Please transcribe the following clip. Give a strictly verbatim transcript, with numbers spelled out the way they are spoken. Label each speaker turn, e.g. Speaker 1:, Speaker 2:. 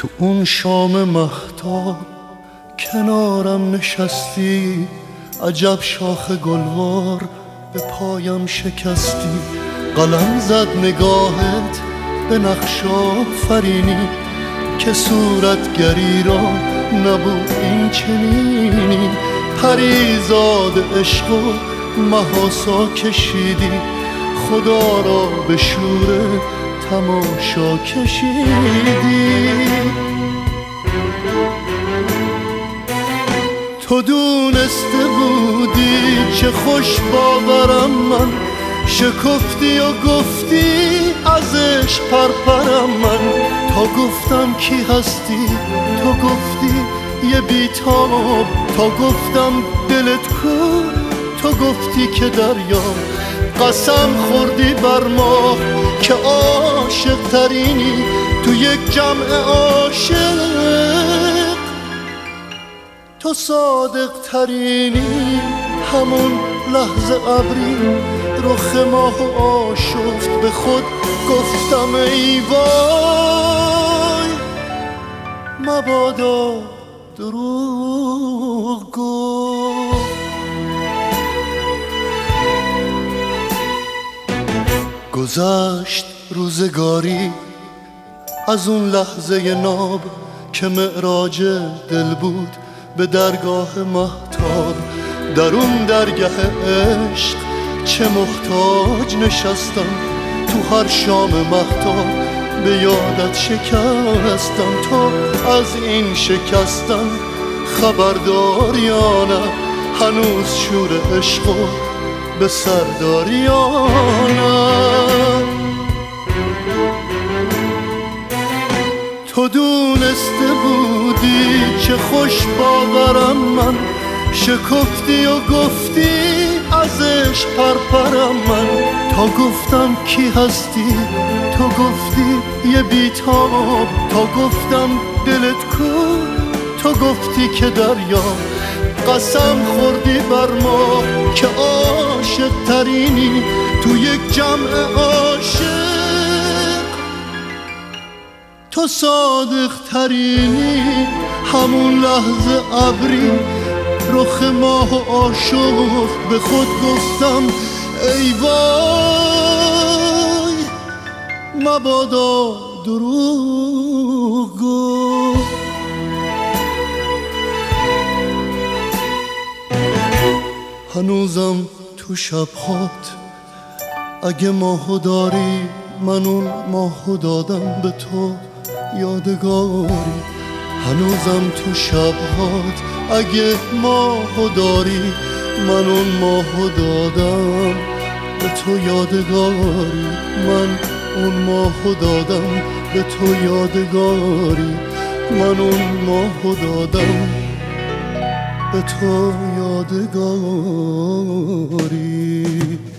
Speaker 1: تو اون شام مهتاب کنارم نشستی، عجب شاخ گلوار به پایم شکستی. قلم زد نگاهت به نقش آفرینی که صورتگری را نبود این چنینی. پریزاد عشق و محاسا کشیدی، خدا را به شور تماشا کشیدی. تو دونسته بودی چه خوش باورم من، شکفتی و گفتی ازش پرپرم من. تا گفتم کی هستی تو گفتی یه بیتاب، تا گفتم دلت کو تو گفتی که دریا. قسم خوردی بر ما که عاشق ترینی تو یک جمع عاشق، تو صادق ترینی. همون لحظه ابری رخ ماه آشفت، به خود گفتم ای وای مبادا دروغ گفت. گذشت روزگاری از اون لحظه ناب که معراج دل بود به درگاه مهتاب. در اون درگاه عشق چه محتاج نشستم، تو هر شام مهتاب به یادت شکستم. تو از این شکستم خبردار یا نه، هنوز شور عشقو به سرداری یا نه. تو دونسته بودی چه خوش باورم من، شکفتی و گفتی ازش پرپرم من. تا گفتم کی هستی تو گفتی یه بیتاب، تا گفتم دلت کو تو گفتی که دریا. قسم خوردی بر ما که عاشق ترینی تو یک جمع عاشق، تو صادق ترینی. همون لحظه ابری رخ ماه و آشفت، به خود گفتم ای وای مبادا دروغ گفت. هنوزم تو شبهات اگه ماهو داری، من اون ماهو دادم به تو یادگاری. هنوزم تو شبهات اگه ماهو داری، من اون ماهو دادم به تو یادگاری. من اون ماهو دادم به تو یادگاری. من اون ماهو دادم به تو یادگاری.